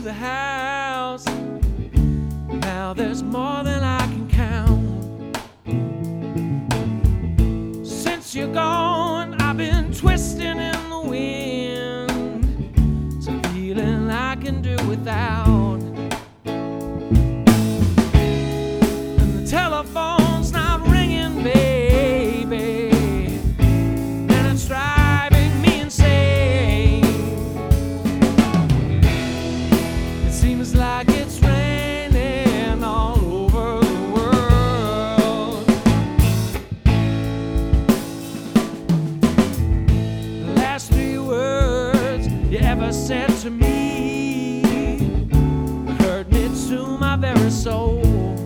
the house. Now there's more than I can count. Since you're gone, I've been twisting in the wind. It's a feeling I can do without. And the telephone's not ringing, baby, and it's driving me insane. It seems like it's raining all over the world. The last 3 words you ever said to me hurt me to my very soul.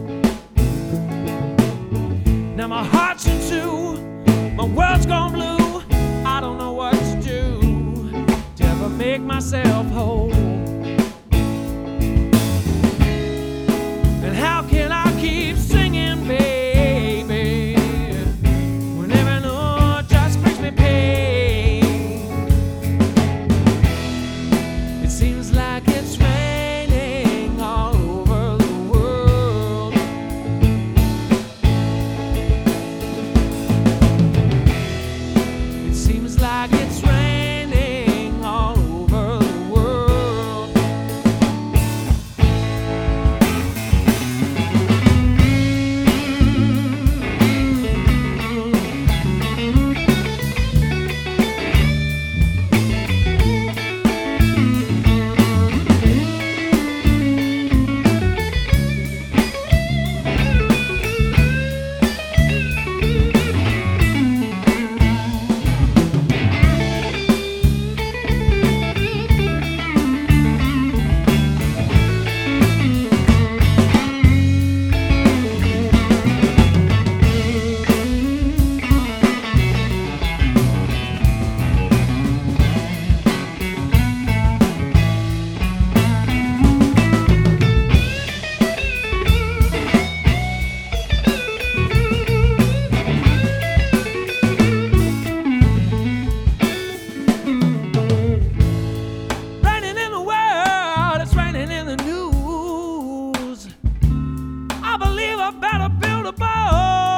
Now my heart's in two, my world's gone blue. I don't know what to do to ever make myself whole. And how can I keep singing, baby, when every note just brings me pain? It seems like it's raining all over the world. It seems like it's raining all over the world. Raining in the world, it's raining in the news. I believe I better build a boat.